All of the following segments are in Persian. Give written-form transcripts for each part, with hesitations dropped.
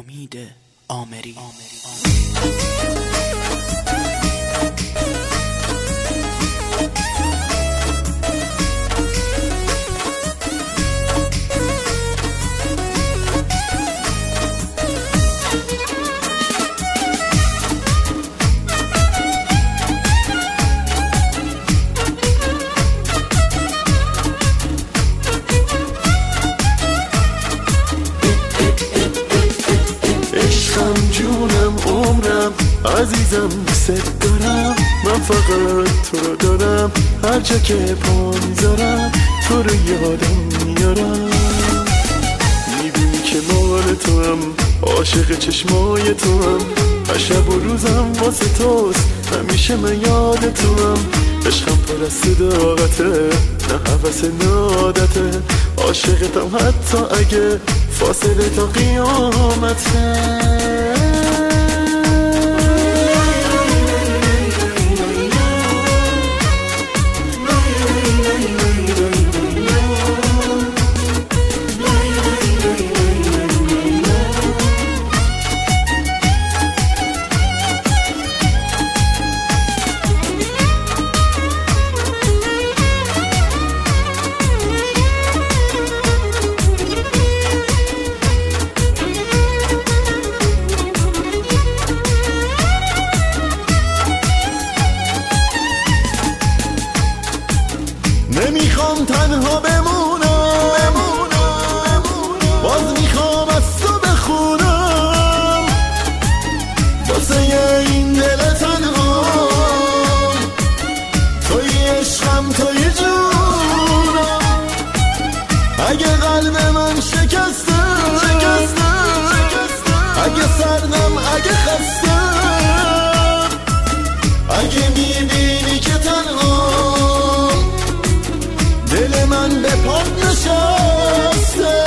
امید آمری. جونم عمرم عزیزم دوست دارم، من فقط تو رو دارم، هر جا که پا میذارم تو رو یادم میارم. میبینی که مال تو هم، عاشق چشمای تو هم، هر شب و روزم واسه توست، همیشه من یاد تو هم. عشقم پر از صداقته، نه حوث نادته، عاشقتم حتی اگه فاصله تا قیامته. نمیخوام تنها بمونم، باز میخوام از تو بخونم، واسه این دل تنها توی عشقم، توی جونم. اگه قلب من شکسته، اگه سردم، اگه خستم، اگه میبینی که تنها دل من به پات نشسته.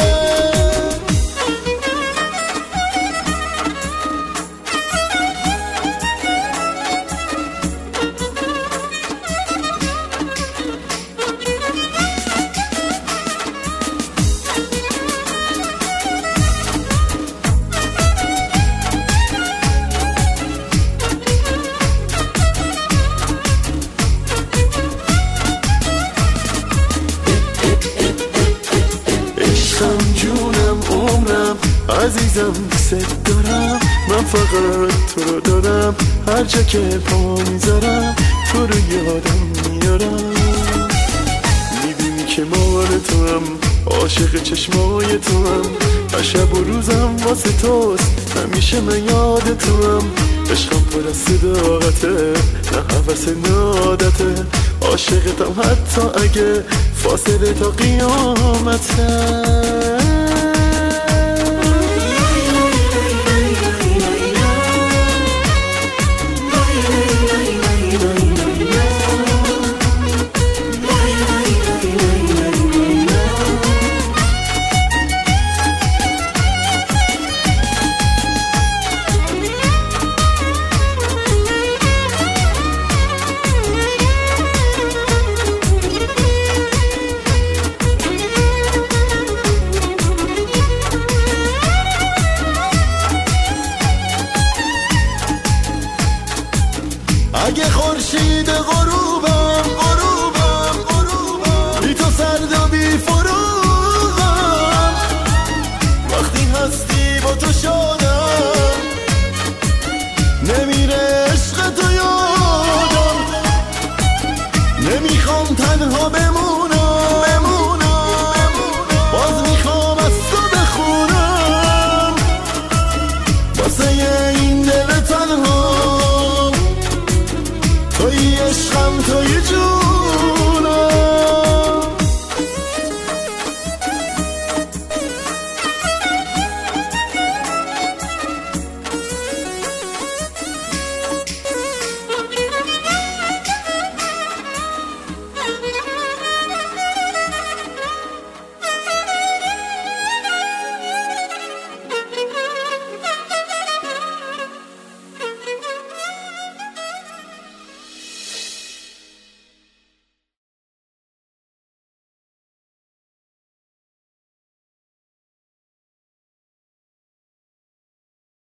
جونم عمرم عزیزم دوست دارم، من فقط تو رو دارم، هر جا که پا میذارم تو رو یادم میارم. میبینی که مال تو هم، عاشق چشمای تو هم، هر شب و روزم واسه توست، همیشه من یاد تو هم. عشقم پر از صداقته، نه حوث نادته، عاشقتم حتی اگه فاصله تا قیامته.